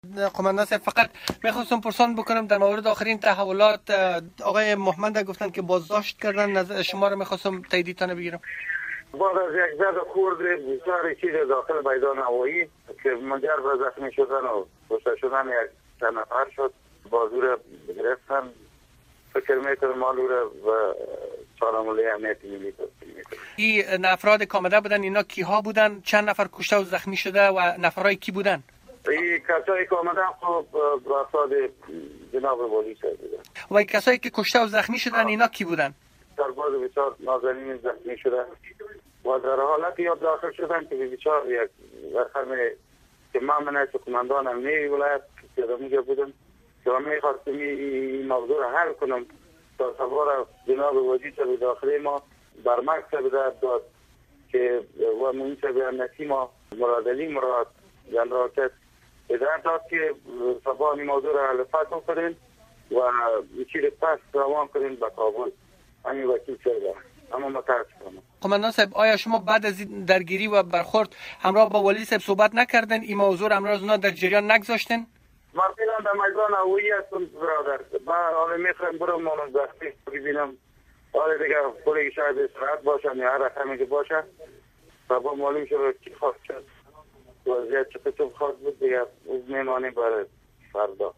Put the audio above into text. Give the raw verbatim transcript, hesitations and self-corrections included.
قماندان صاحب، فقط میخواستم پرسان بکنم در مورد آخرین تحولات. آقای محمد گفتن که بازداشت کردن، نظر شما رو میخواستم تاییدتان بگیرم. بعد از یک زد خورد بسیار چیز داخل میدان هوایی که منجر به زخمی شدن و کشته شدن یک چند نفر شد. بازو را گرفتن، فکر میکنم مالو را و سالمولی امنیتی ملی توصیل میکنم. این افراد که آمده بودن اینا کیها بودن؟ چند نفر کشته و زخمی شده و نفرای کی بودن؟ این کسایی که آمدن خب افراد جناب والی شده بودن. و این کسایی که کشته و زخمی شدن اینا کی بودن؟ سرباز بسیار نازنین زخمی شده و در حالت یاد داخل شدن که بسیار یک رقم که من من از قماندان امنیه ولایت که میگه بودم که من میخواستم این موضوع را حل کنم تا سوار جناب وزیر صاحب داخلی ما بر مکتب داد که و منصب امنیتی ما مراد علی مراد جنرال کس اداره داد که سبا این موضوع را حل فتح کنین و چیز پس روان کنین به کابل. همین وکیل شده اما متاسفم. قماندان صاحب، آیا شما بعد از این درگیری و برخورد همراه با ولی صاحب صحبت نکردن؟ این موضوع همراه از اونا در جریان نگذاشتن؟ من فعلا در میدان هوایی هستم برادر. من حالا میخوایم برم مانم دستی ببینم حالا دیگه پولی شاید استراحت باشم یا هر رقمی که باشه سبا معلوم شد چی خواست شد وضعیت چه قسم خواست بود دیگه میمانیم برای فردا.